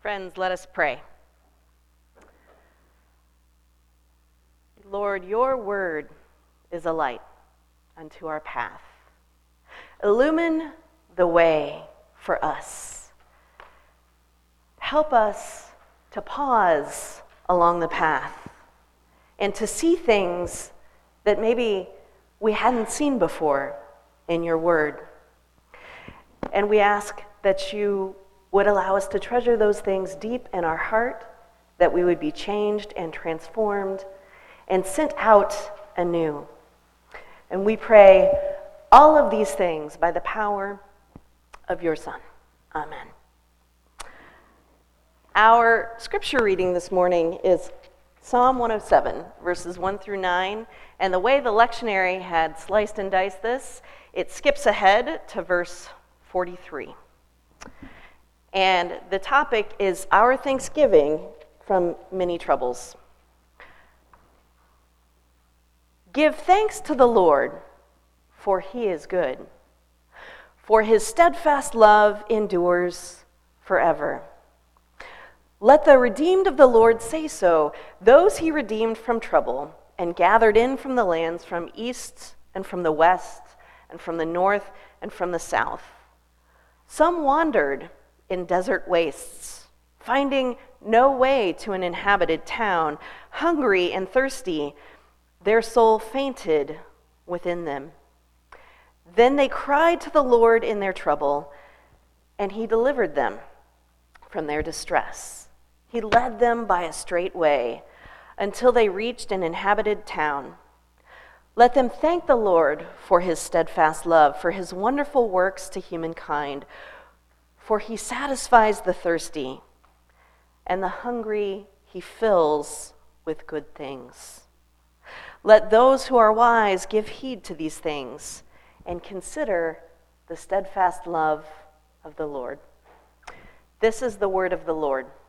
Friends, let us pray. Lord, your word is a light unto our path. Illumine the way for us. Help us to pause along the path and to see things that maybe we hadn't seen before in your word. And we ask that you would allow us to treasure those things deep in our heart, that we would be changed and transformed and sent out anew. And we pray all of these things by the power of your Son. Amen. Our scripture reading this morning is Psalm 107, verses 1 through 9. And the way the lectionary had sliced and diced this, it skips ahead to verse 43. And the topic is our thanksgiving from many troubles. Give thanks to the Lord, for he is good, for his steadfast love endures forever. Let the redeemed of the Lord say so, those he redeemed from trouble and gathered in from the lands from east and from the west and from the north and from the south. Some wandered in desert wastes, finding no way to an inhabited town. Hungry and thirsty, their soul fainted within them. Then they cried to the Lord in their trouble, and he delivered them from their distress. He led them by a straight way until they reached an inhabited town. Let them thank the Lord for his steadfast love, for his wonderful works to humankind. For he satisfies the thirsty, and the hungry he fills with good things. Let those who are wise give heed to these things, and consider the steadfast love of the Lord. This is the word of the Lord.